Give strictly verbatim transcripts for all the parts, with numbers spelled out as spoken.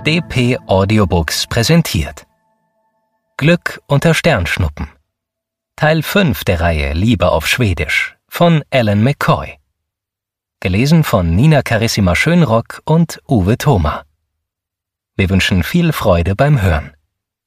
D P Audiobooks präsentiert Glück unter Sternschnuppen. Teil fünf der Reihe Liebe auf Schwedisch von Ellen McCoy. Gelesen von Nina Carissima Schönrock und Uwe Thoma. Wir wünschen viel Freude beim Hören.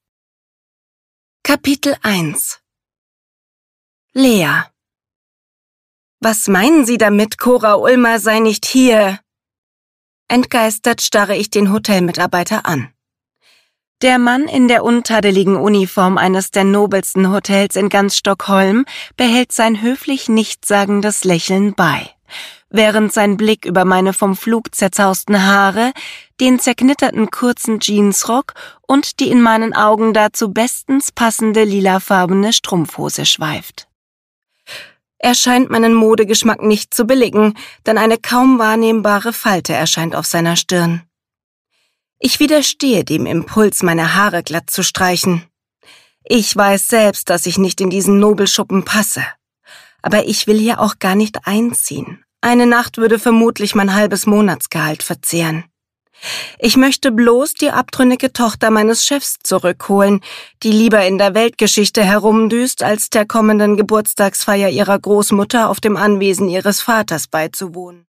Kapitel eins. Lea. Was meinen Sie damit, Cora Ulmer sei nicht hier? Entgeistert starre ich den Hotelmitarbeiter an. Der Mann in der untadeligen Uniform eines der nobelsten Hotels in ganz Stockholm behält sein höflich nichtssagendes Lächeln bei, während sein Blick über meine vom Flug zerzausten Haare, den zerknitterten kurzen Jeansrock und die in meinen Augen dazu bestens passende lilafarbene Strumpfhose schweift. Er scheint meinen Modegeschmack nicht zu billigen, denn eine kaum wahrnehmbare Falte erscheint auf seiner Stirn. Ich widerstehe dem Impuls, meine Haare glatt zu streichen. Ich weiß selbst, dass ich nicht in diesen Nobelschuppen passe. Aber ich will hier auch gar nicht einziehen. Eine Nacht würde vermutlich mein halbes Monatsgehalt verzehren. Ich möchte bloß die abtrünnige Tochter meines Chefs zurückholen, die lieber in der Weltgeschichte herumdüst, als der kommenden Geburtstagsfeier ihrer Großmutter auf dem Anwesen ihres Vaters beizuwohnen.